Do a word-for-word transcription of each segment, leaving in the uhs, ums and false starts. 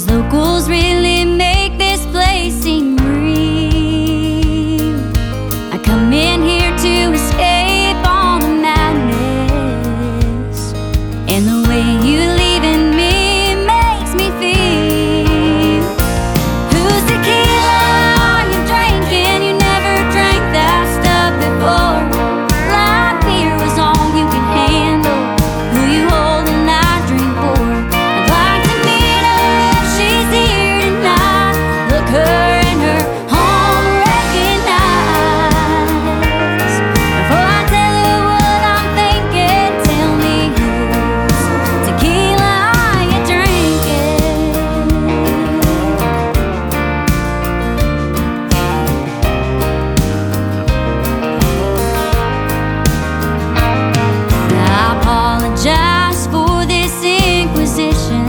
These locals really make this place seem real. I come in here to escape all the madness, and the way you leaving me makes me feel. Whose tequila are you drinking? You never drank that stuff before. Light beer was all you could handle. Who you holding that drink for? I'd like to meet her if she's here tonight. Look her in her home, recognize. Before I tell her what I'm thinking, tell me whose tequila are you drinking? I apologize for this inquisition.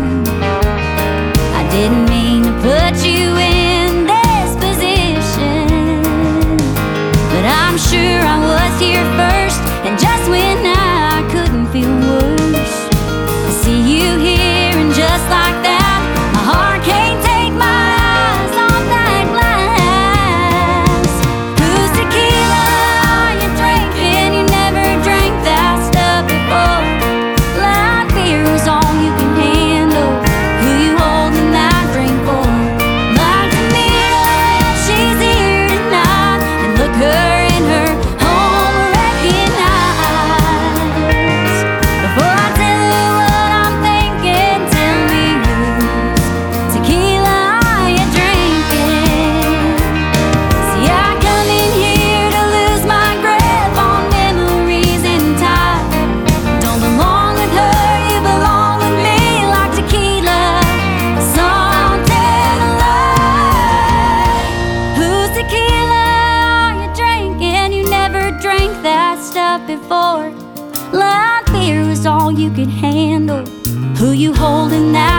I didn't mean to put you in this position, but I'm sure I was here first, and just when I couldn't feel worse, I see you here, and just like that, my heart can't take my eyes off that glass. Whose tequila are you drinking? You never drank that stuff before. Light beer is all you can handle. Who you holding that drink for? Like to meet her if she's here tonight, and look her in her home, recognize. Before I tell her what I'm thinking, tell me whose tequila are you drinking? See, I come in here to lose my grip on memories in time. Don't belong with her, you belong with me, like tequila, salt and light. Whose tequila are you drinking? You never drank that stuff before. Light beer is all you could handle. Who you holding that